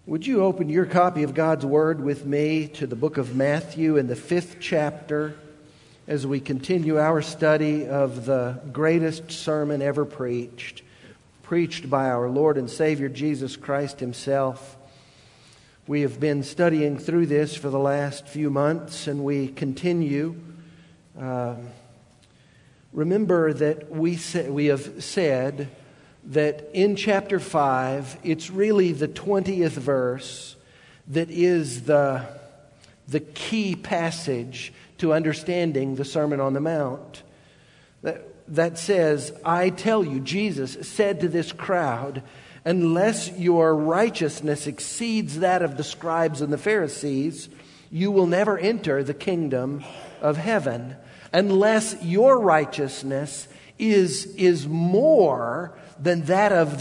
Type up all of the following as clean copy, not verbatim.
Would you open your copy of God's Word with me to the book of Matthew in the 5th chapter as we continue our study of the greatest sermon ever preached by our Lord and Savior Jesus Christ Himself. We have been studying through this for the last few months, and we continue. Remember that we have said that in chapter 5, it's really the 20th verse that is the key passage to understanding the Sermon on the Mount. That says, I tell you, Jesus said to this crowd, unless your righteousness exceeds that of the scribes and the Pharisees, you will never enter the kingdom of heaven. Unless your righteousness is more than that of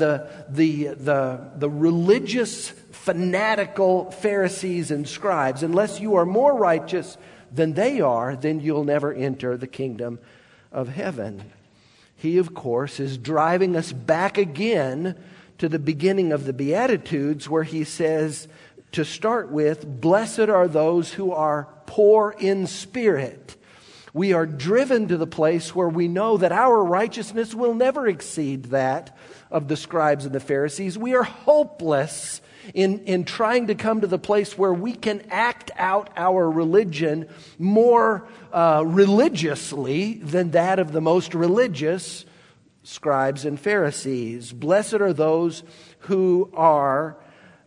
the religious, fanatical Pharisees and scribes. Unless you are more righteous than they are, then you'll never enter the kingdom of heaven. He, of course, is driving us back again to the beginning of the Beatitudes, where he says, to start with, blessed are those who are poor in spirit. We are driven to the place where we know that our righteousness will never exceed that of the scribes and the Pharisees. We are hopeless in trying to come to the place where we can act out our religion more religiously than that of the most religious scribes and Pharisees. Blessed are those who are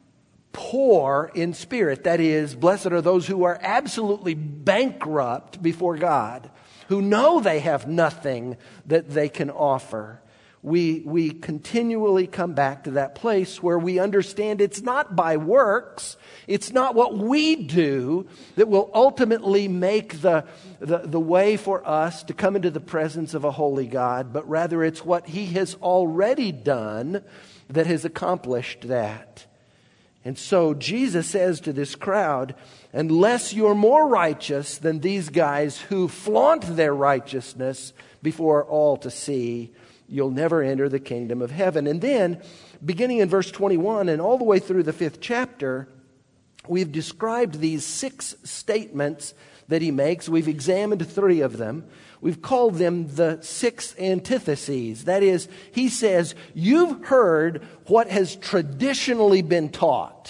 poor in spirit. That is, blessed are those who are absolutely bankrupt before God, who know they have nothing that they can offer. We continually come back to that place where we understand it's not by works, it's not what we do that will ultimately make the way for us to come into the presence of a holy God, but rather it's what He has already done that has accomplished that. And so Jesus says to this crowd, unless you're more righteous than these guys who flaunt their righteousness before all to see, you'll never enter the kingdom of heaven. And then, beginning in verse 21 and all the way through the 5th chapter, we've described these 6 statements that he makes. We've examined 3 of them. We've called them the 6 antitheses. That is, he says, you've heard what has traditionally been taught,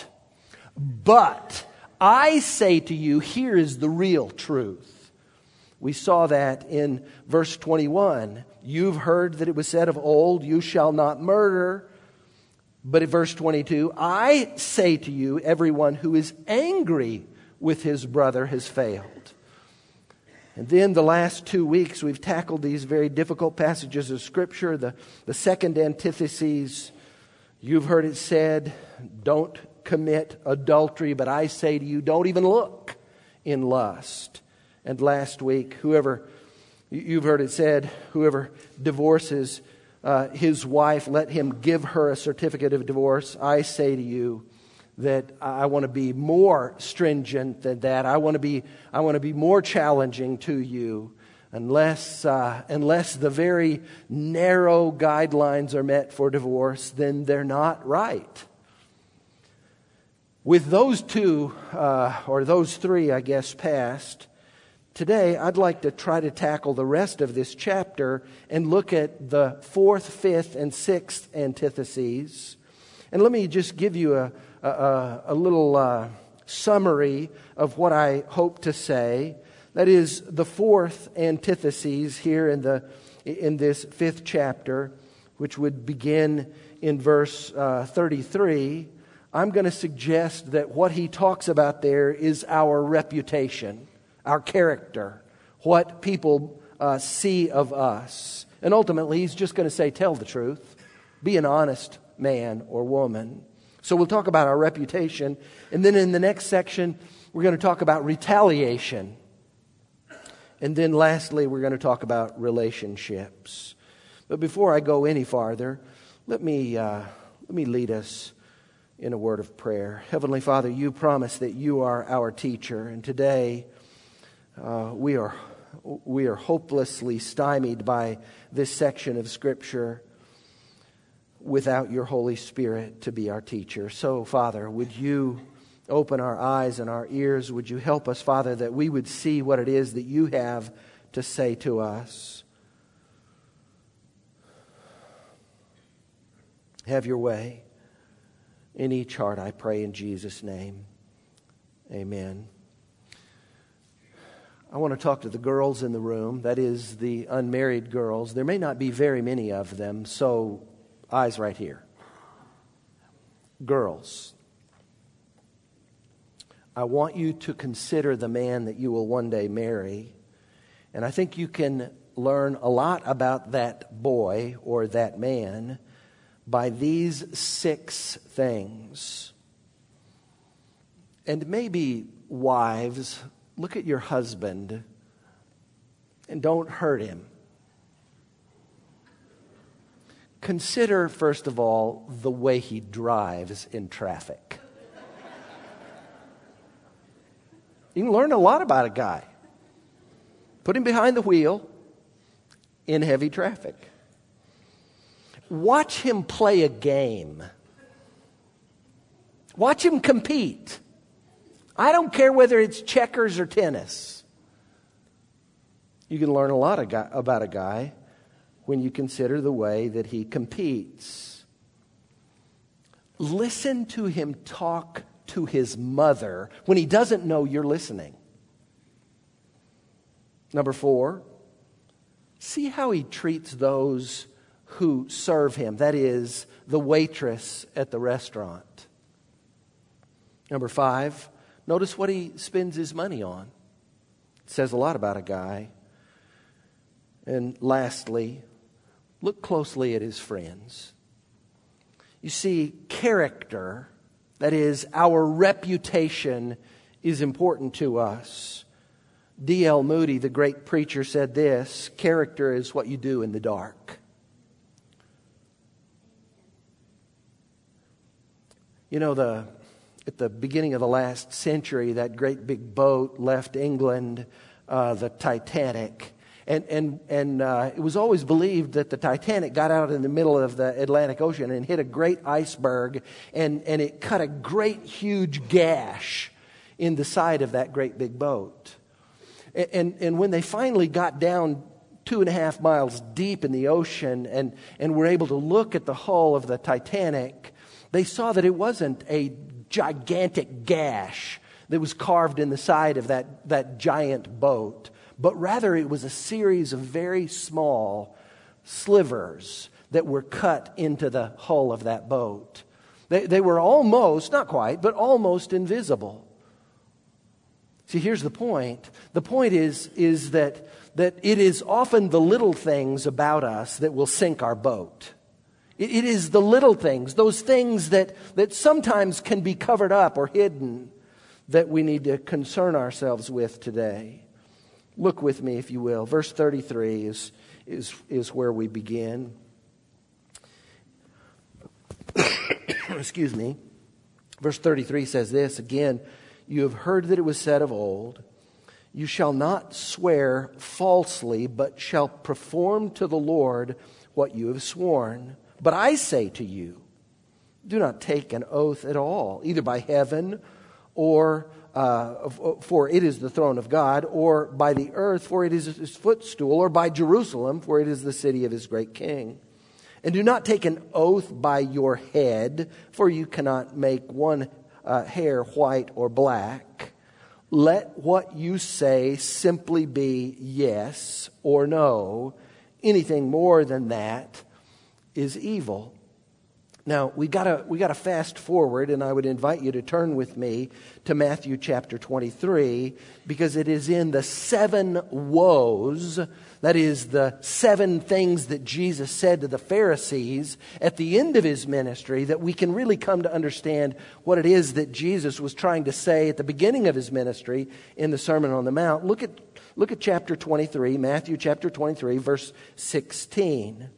but I say to you, here is the real truth. We saw that in verse 21. You've heard that it was said of old, you shall not murder. But in verse 22, I say to you, everyone who is angry with his brother has failed. And then the last 2 weeks, we've tackled these very difficult passages of Scripture. The second antithesis, you've heard it said, don't commit adultery, but I say to you, don't even look in lust. And last week, you've heard it said, whoever divorces his wife, let him give her a certificate of divorce. I say to you that I want to be more stringent than that. I want to be more challenging to you. Unless the very narrow guidelines are met for divorce, then they're not right. With those 2, or those 3, I guess, passed, today I'd like to try to tackle the rest of this chapter and look at the 4th, 5th, and 6th antitheses. And let me just give you a little summary of what I hope to say. That is, the 4th antithesis here in this 5th chapter, which would begin in verse 33. I'm going to suggest that what he talks about there is our reputation, our character, what people see of us. And ultimately, he's just going to say, tell the truth. Be an honest man or woman. So we'll talk about our reputation. And then in the next section, we're going to talk about retaliation. And then lastly, we're going to talk about relationships. But before I go any farther, let me lead us in a word of prayer. Heavenly Father, you promise that you are our teacher. And today, we are hopelessly stymied by this section of Scripture. without your Holy Spirit to be our teacher. So, Father, would you open our eyes and our ears? Would you help us, Father, that we would see what it is that you have to say to us? Have your way in each heart, I pray in Jesus' name. Amen. I want to talk to the girls in the room, that is the unmarried girls. There may not be very many of them, so eyes right here. Girls, I want you to consider the man that you will one day marry. And I think you can learn a lot about that boy or that man by these 6 things. And maybe wives, look at your husband and don't hurt him. Consider, first of all, the way he drives in traffic. You can learn a lot about a guy. Put him behind the wheel in heavy traffic. Watch him play a game. Watch him compete. I don't care whether it's checkers or tennis. You can learn a lot about a guy when you consider the way that he competes. Listen to him talk to his mother when he doesn't know you're listening. Number 4, see how he treats those who serve him, that is, the waitress at the restaurant. Number 5, notice what he spends his money on. It says a lot about a guy. And lastly, look closely at his friends. You see, character, that is, our reputation, is important to us. D.L. Moody, the great preacher, said this: character is what you do in the dark. You know, at the beginning of the last century, that great big boat left England, the Titanic. And it was always believed that the Titanic got out in the middle of the Atlantic Ocean and hit a great iceberg, and it cut a great huge gash in the side of that great big boat. And when they finally got down 2.5 miles deep in the ocean and were able to look at the hull of the Titanic, they saw that it wasn't a gigantic gash that was carved in the side of that giant boat, but rather it was a series of very small slivers that were cut into the hull of that boat. They were almost, not quite, but almost invisible. See, here's the point. The point is that it is often the little things about us that will sink our boat. It is the little things, those things that sometimes can be covered up or hidden, that we need to concern ourselves with today. Look with me, if you will. Verse 33 is where we begin. Excuse me. Verse 33 says this again: you have heard that it was said of old, you shall not swear falsely, but shall perform to the Lord what you have sworn. But I say to you, do not take an oath at all, either by heaven, or for it is the throne of God, or by the earth, for it is his footstool, or by Jerusalem, for it is the city of his great king. And do not take an oath by your head, for you cannot make one hair white or black. Let what you say simply be yes or no. Anything more than that is evil. Now, we gotta fast forward, and I would invite you to turn with me to Matthew chapter 23, because it is in the 7 woes, that is the 7 things that Jesus said to the Pharisees at the end of his ministry, that we can really come to understand what it is that Jesus was trying to say at the beginning of his ministry in the Sermon on the Mount. Look at chapter 23, Matthew chapter 23, verse 16.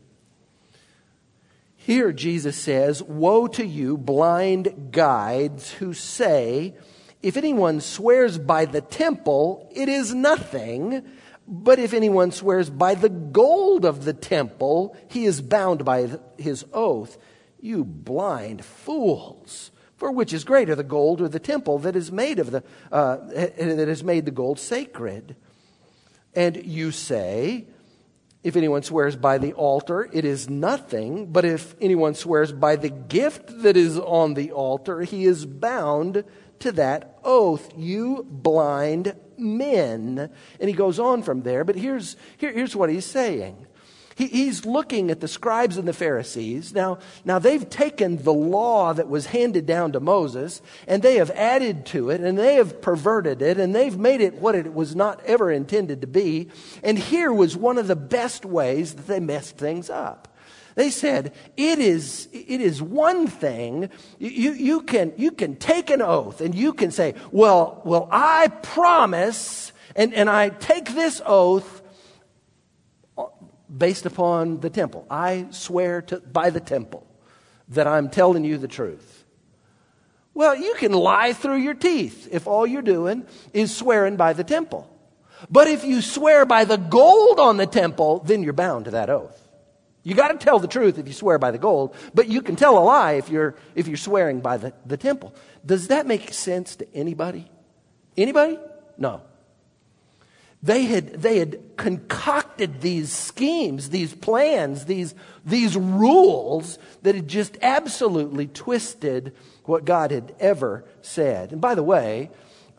Here Jesus says, woe to you, blind guides, who say, if anyone swears by the temple, it is nothing. But if anyone swears by the gold of the temple, he is bound by his oath. You blind fools! For which is greater, the gold or the temple that is made of that has made the gold sacred? And you say, if anyone swears by the altar, it is nothing. But if anyone swears by the gift that is on the altar, he is bound to that oath. You blind men. And he goes on from there. But here's what he's saying. He's looking at the scribes and the Pharisees. Now they've taken the law that was handed down to Moses, and they have added to it, and they have perverted it, and they've made it what it was not ever intended to be. And here was one of the best ways that they messed things up. They said, it is one thing, you can take an oath, and you can say, well, I promise, and I take this oath based upon the temple. I swear by the temple that I'm telling you the truth. Well, you can lie through your teeth if all you're doing is swearing by the temple. But if you swear by the gold on the temple, then you're bound to that oath. You got to tell the truth if you swear by the gold, but you can tell a lie if you're swearing by the temple. Does that make sense to anybody? Anybody? No. They had concocted these schemes, these plans, these rules that had just absolutely twisted what God had ever said. And by the way,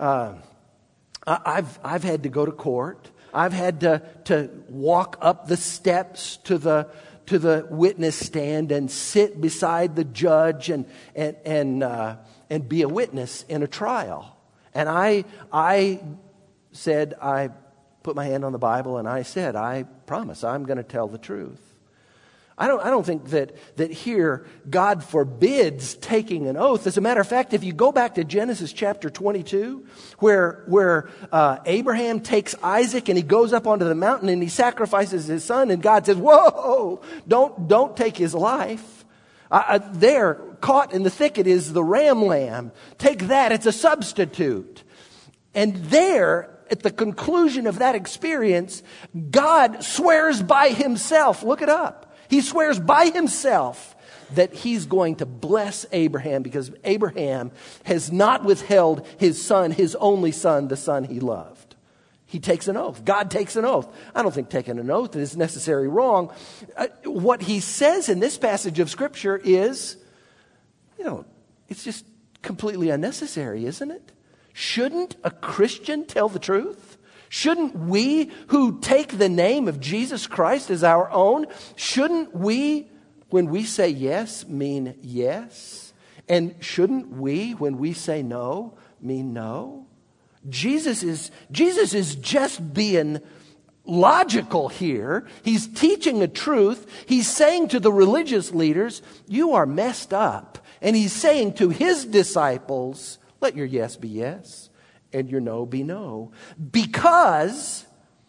I've had to go to court. I've had to walk up the steps to the witness stand and sit beside the judge and be a witness in a trial. And I said, I put my hand on the Bible and I said, I promise I'm going to tell the truth. I don't think that here God forbids taking an oath. As a matter of fact, if you go back to Genesis chapter 22, where Abraham takes Isaac and he goes up onto the mountain and he sacrifices his son, and God says, "Whoa, don't take his life." There, caught in the thicket is the ram lamb. Take that; it's a substitute. And there, at the conclusion of that experience, God swears by himself. Look it up. He swears by himself that he's going to bless Abraham because Abraham has not withheld his son, his only son, the son he loved. He takes an oath. God takes an oath. I don't think taking an oath is necessarily wrong. What he says in this passage of Scripture is, it's just completely unnecessary, isn't it? Shouldn't a Christian tell the truth? Shouldn't we who take the name of Jesus Christ as our own, shouldn't we, when we say yes, mean yes? And shouldn't we, when we say no, mean no? Jesus is just being logical here. He's teaching a truth. He's saying to the religious leaders, you are messed up. And he's saying to his disciples, let your yes be yes and your no be no. Because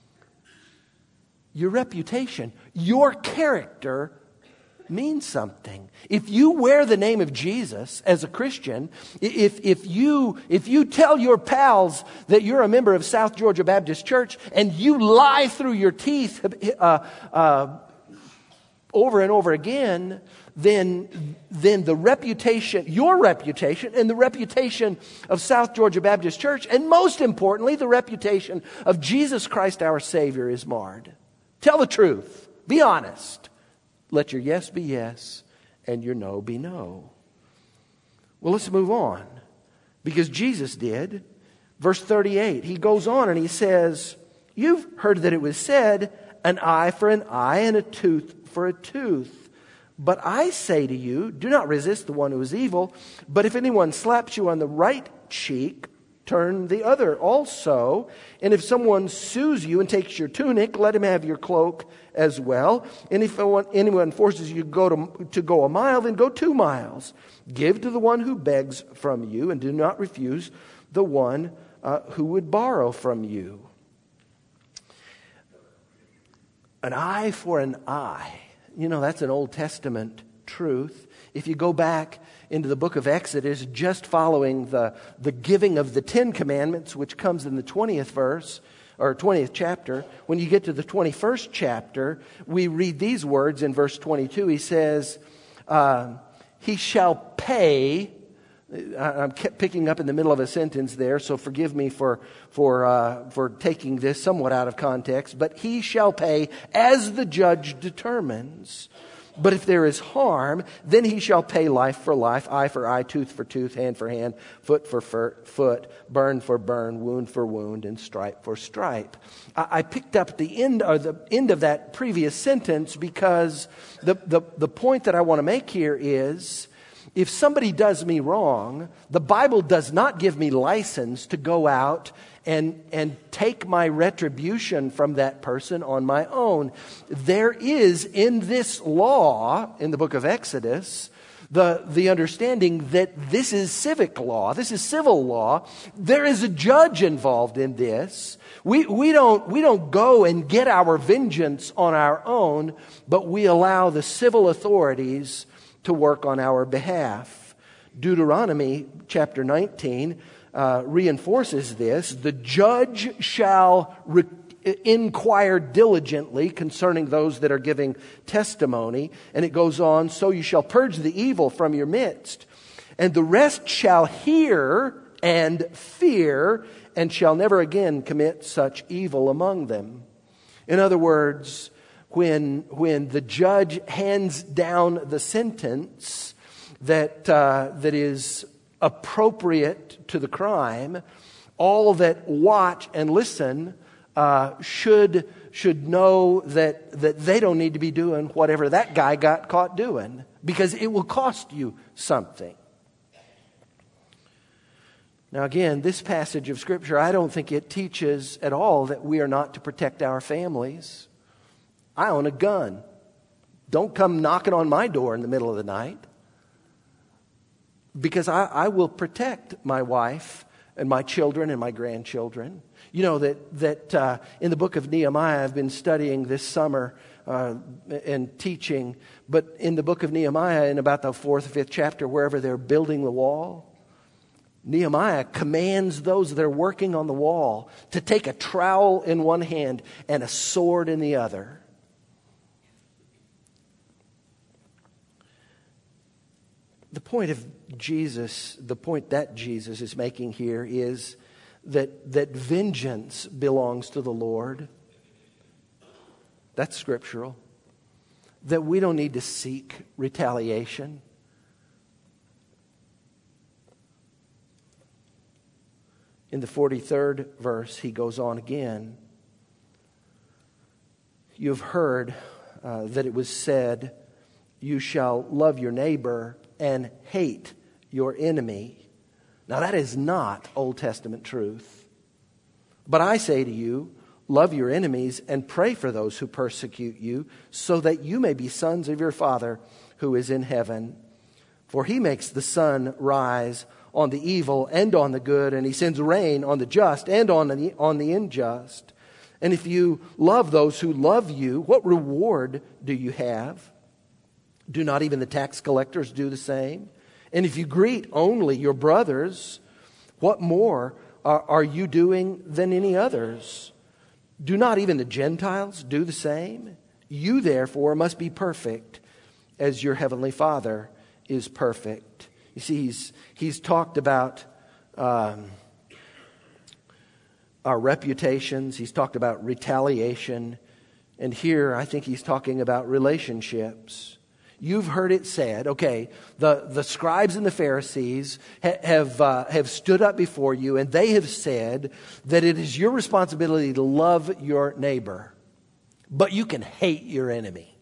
your reputation, your character means something. If you wear the name of Jesus as a Christian, if you tell your pals that you're a member of South Georgia Baptist Church and you lie through your teeth over and over again, then the reputation, your reputation and the reputation of South Georgia Baptist Church, and most importantly, the reputation of Jesus Christ our Savior is marred. Tell the truth. Be honest. Let your yes be yes and your no be no. Well, let's move on. Because Jesus did. Verse 38, he goes on and he says, you've heard that it was said, an eye for an eye and a tooth for a tooth. But I say to you, do not resist the one who is evil. But if anyone slaps you on the right cheek, turn the other also. And if someone sues you and takes your tunic, let him have your cloak as well. And if anyone forces you to go a mile, then go 2 miles. Give to the one who begs from you, and do not refuse the one who would borrow from you. An eye for an eye. That's an Old Testament truth. If you go back into the book of Exodus, just following the giving of the 10 Commandments, which comes in the 20th verse, or 20th chapter, when you get to the 21st chapter, we read these words in verse 22. He says, he shall pay. I'm picking up in the middle of a sentence there, so forgive me for taking this somewhat out of context. But he shall pay as the judge determines. But if there is harm, then he shall pay life for life, eye for eye, tooth for tooth, hand for hand, foot for foot, burn for burn, wound for wound, and stripe for stripe. I picked up the end of that previous sentence because the point that I want to make here is, if somebody does me wrong, the Bible does not give me license to go out and take my retribution from that person on my own. There is in this law, in the book of Exodus, the understanding that this is civic law, this is civil law. There is a judge involved in this. We don't go and get our vengeance on our own, but we allow the civil authorities to work on our behalf. Deuteronomy chapter 19 reinforces this. The judge shall inquire diligently concerning those that are giving testimony. And it goes on, so you shall purge the evil from your midst. And the rest shall hear and fear, and shall never again commit such evil among them. In other words, when the judge hands down the sentence that is appropriate to the crime, all that watch and listen should know that they don't need to be doing whatever that guy got caught doing, because it will cost you something. Now again, this passage of Scripture, I don't think it teaches at all that we are not to protect our families. I own a gun. Don't come knocking on my door in the middle of the night, because I will protect my wife and my children and my grandchildren. You know that in the book of Nehemiah, I've been studying this summer and teaching, but in the book of Nehemiah, in about the 4th or 5th chapter, wherever they're building the wall, Nehemiah commands those that are working on the wall to take a trowel in one hand and a sword in the other. The point that Jesus is making here is that vengeance belongs to the Lord. That's scriptural. That we don't need to seek retaliation. In the 43rd verse, he goes on again. You've heard that it was said, you shall love your neighbor and hate your enemy. Now that is not Old Testament truth. But I say to you, love your enemies and pray for those who persecute you, so that you may be sons of your Father who is in heaven. For he makes the sun rise on the evil and on the good, and he sends rain on the just and on the unjust. And if you love those who love you, what reward do you have? Do not even the tax collectors do the same? And if you greet only your brothers, what more are you doing than any others? Do not even the Gentiles do the same? You therefore must be perfect as your heavenly Father is perfect. You see, he's talked about our reputations. He's talked about retaliation. And here I think he's talking about relationships. You've heard it said, okay, the scribes and the Pharisees have stood up before you, and they have said that it is your responsibility to love your neighbor, but you can hate your enemy.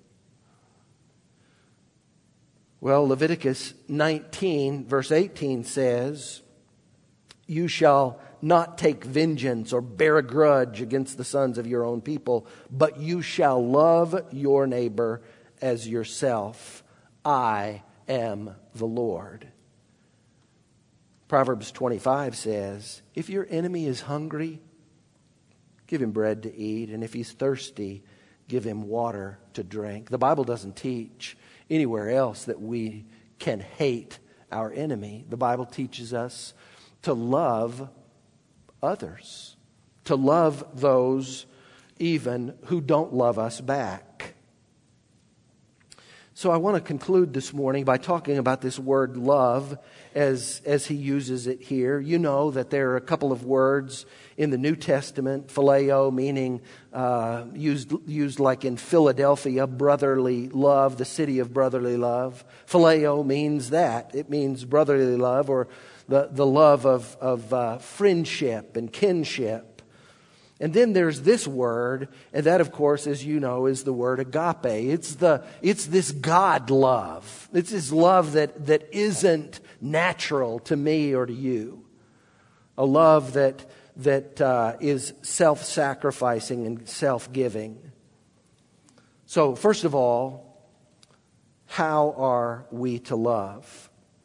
Well, Leviticus 19, verse 18 says, you shall not take vengeance or bear a grudge against the sons of your own people, but you shall love your neighbor as yourself. I am the Lord. Proverbs 25 says, if your enemy is hungry, give him bread to eat, and if he's thirsty, give him water to drink. The Bible doesn't teach anywhere else that we can hate our enemy. The Bible teaches us to love others, to love those even who don't love us back. So I want to conclude this morning by talking about this word love as he uses it here. You know that there are a couple of words in the New Testament, phileo, meaning used like in Philadelphia, brotherly love, the city of brotherly love. Phileo means that. It means brotherly love, or the love of friendship and kinship. And then there's this word, and that, of course, as you know, is the word agape. It's this God love. It's this love that isn't natural to me or to you. A love that is self-sacrificing and self-giving. So, first of all, how are we to love?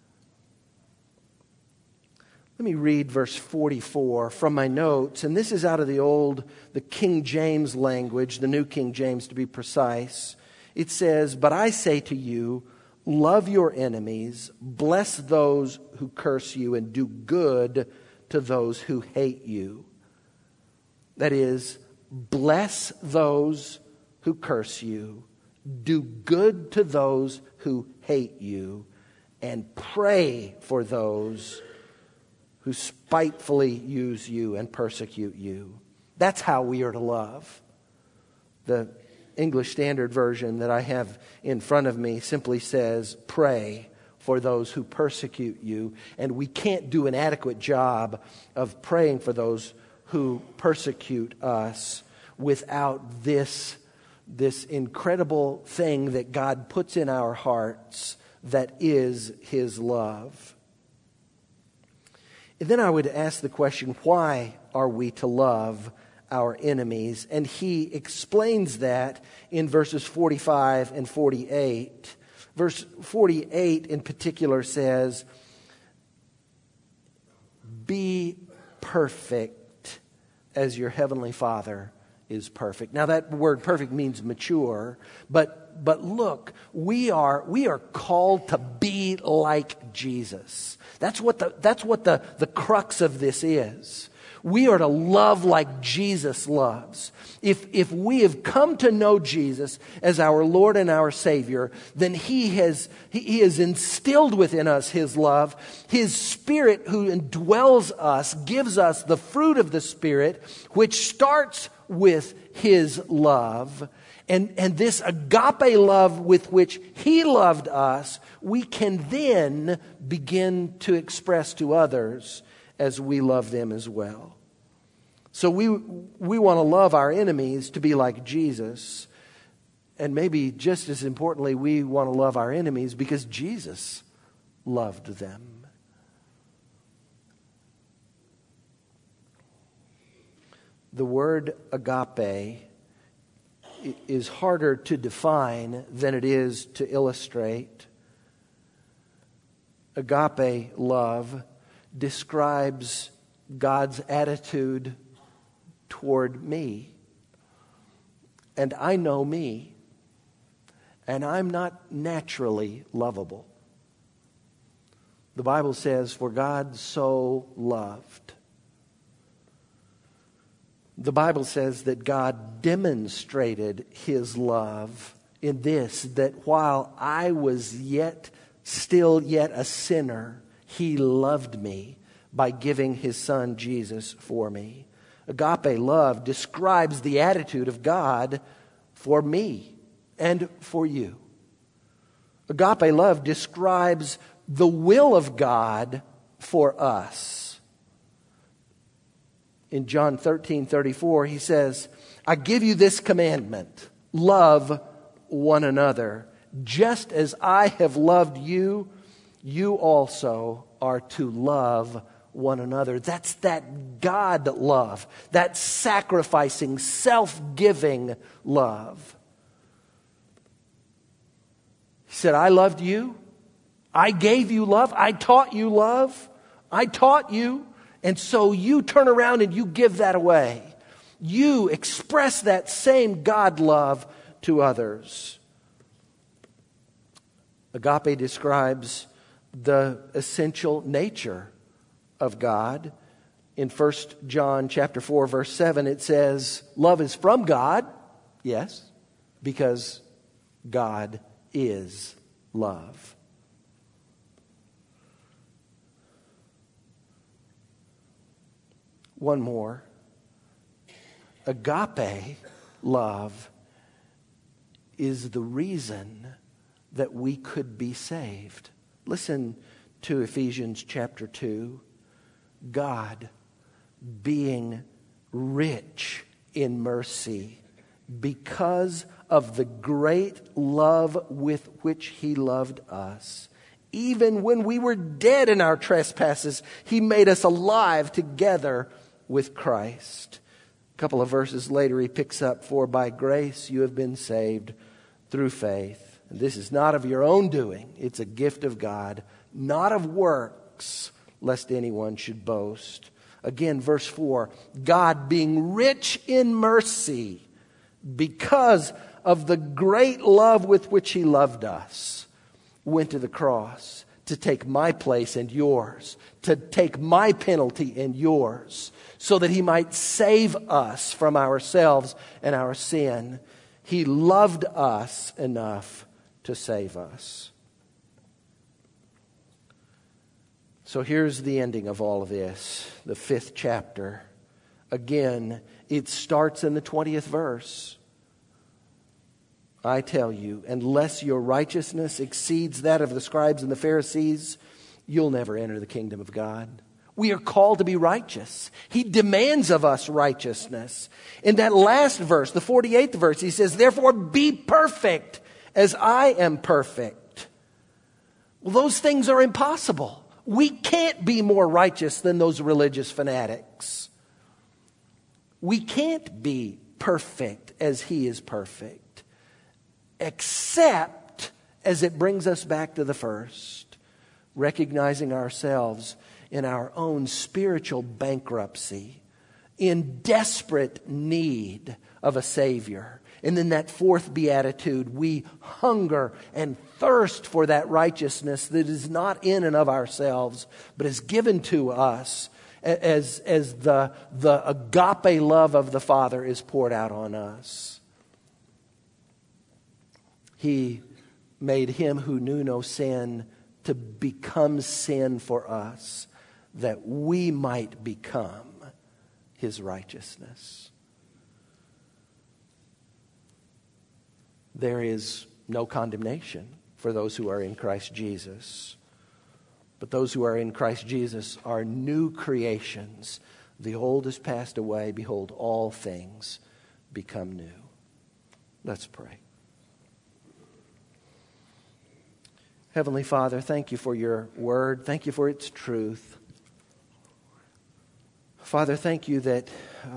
Let me read verse 44 from my notes, and this is out of the King James language, the New King James to be precise. It says, "But I say to you, love your enemies, bless those who curse you, and do good to those who hate you." That is, bless those who curse you, do good to those who hate you, and pray for those who spitefully use you and persecute you. That's how we are to love. The English Standard Version that I have in front of me simply says, pray for those who persecute you. And we can't do an adequate job of praying for those who persecute us without this incredible thing that God puts in our hearts that is His love. And then I would ask the question, why are we to love our enemies? And he explains that in verses 45 and 48. Verse 48 in particular says, "Be perfect as your heavenly Father is perfect." Now that word perfect means mature, but look, we are called to be like Jesus. That's what the crux of this is. We are to love like Jesus loves. If we have come to know Jesus as our Lord and our Savior, then He has instilled within us His love. His Spirit who indwells us gives us the fruit of the Spirit, which starts with His love. And this agape love with which He loved us, we can then begin to express to others as we love them as well. So we want to love our enemies to be like Jesus. And maybe just as importantly, we want to love our enemies because Jesus loved them. The word agape is harder to define than it is to illustrate. Agape love describes God's attitude toward me. And I know me. And I'm not naturally lovable. The Bible says, "For God so loved." The Bible says that God demonstrated His love in this, that while I was still yet a sinner, He loved me by giving His Son Jesus for me. Agape love describes the attitude of God for me and for you. Agape love describes the will of God for us. In John 13:34, He says, "I give you this commandment, love one another. Just as I have loved you, you also are to love one another." That's that God love, that sacrificing, self-giving love. He said, "I loved you. I gave you love. I taught you love. I taught you. And so you turn around and you give that away. You express that same God love to others." Agape describes the essential nature of God. In 1 John chapter 4, verse 7, it says, "Love is from God." Yes, because God is love. One more. Agape love is the reason that we could be saved. Listen to Ephesians chapter 2. God, being rich in mercy, because of the great love with which He loved us, even when we were dead in our trespasses, He made us alive together with Christ. A couple of verses later, he picks up, for by grace you have been saved through faith. And this is not of your own doing. It's a gift of God, not of works, lest anyone should boast. Again, verse 4, God being rich in mercy, because of the great love with which He loved us, went to the cross to take my place and yours, to take my penalty and yours, so that He might save us from ourselves and our sin. He loved us enough to save us. So here's the ending of all of this, the 5th chapter. Again, it starts in the 20th verse. I tell you, unless your righteousness exceeds that of the scribes and the Pharisees, you'll never enter the kingdom of God. We are called to be righteous. He demands of us righteousness. In that last verse, the 48th verse, he says, therefore be perfect as I am perfect. Well, those things are impossible. We can't be more righteous than those religious fanatics. We can't be perfect as He is perfect, except as it brings us back to the first, recognizing ourselves in our own spiritual bankruptcy, in desperate need of a Savior. And then that 4th beatitude, we hunger and thirst for that righteousness that is not in and of ourselves, but is given to us as the agape love of the Father is poured out on us. He made Him who knew no sin to become sin for us, that we might become His righteousness. There is no condemnation for those who are in Christ Jesus. But those who are in Christ Jesus are new creations. The old has passed away. Behold, all things become new. Let's pray. Heavenly Father, thank You for Your word. Thank You for its truth. Father, thank You that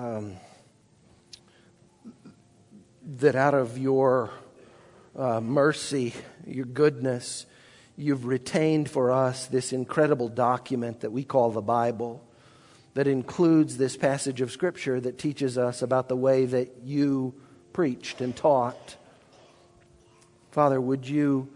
out of Your mercy, Your goodness, You've retained for us this incredible document that we call the Bible, that includes this passage of Scripture that teaches us about the way that You preached and taught. Father, would You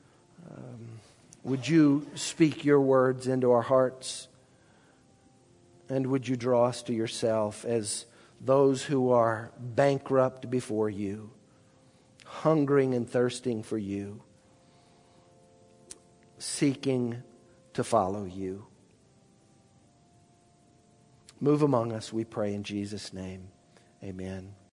speak Your words into our hearts, and would You draw us to Yourself as those who are bankrupt before You, hungering and thirsting for You, seeking to follow You. Move among us, we pray in Jesus' name. Amen.